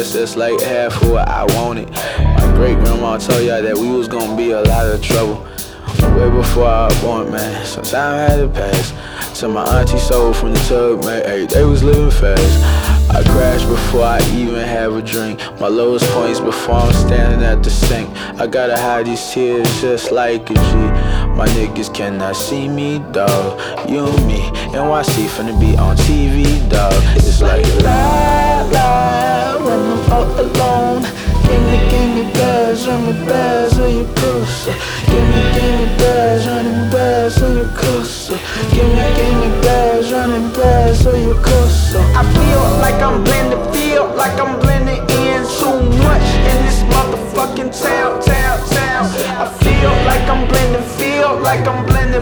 guess that's like half of what I wanted. My great grandma told y'all that we was gonna be a lot of trouble way before I was born, man. Some time had to pass. Till my auntie sold from the tub, man. Hey, they was living fast. I crashed before I even have a drink. My lowest points before I'm standing at the sink. I gotta hide these tears just like a G. My niggas cannot see me, dawg. You and me, NYC finna be on TV, dawg. It's like la when I'm all alone. Give me bags, run me bags, or you closer. Give me bags, running bags, or you closer. Give me bags, running bags, or you closer. I feel like I'm blending, feel like I'm blending in too much in this motherfucking town. I feel like I'm blending, feel like I'm blending.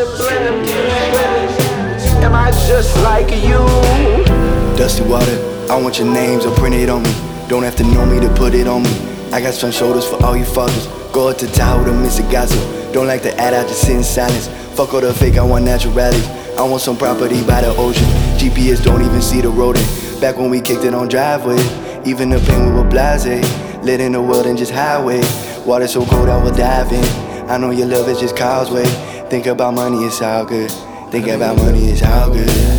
Am I just like you? Dusty water, I want your names, I'll print it on me. Don't have to know me to put it on me. I got strong shoulders for all you fuckers. Go up to tower to miss a gossip. Don't like to add, I just sit in silence. Fuck all the fake, I want naturality. I want some property by the ocean. GPS don't even see the road in. Back when we kicked it on driveway, even the pain we were blasé. Lit in the world and just highway. Water so cold I will dive in. I know your love is just causeway. Think about money, it's all good. Think about money, it's all good.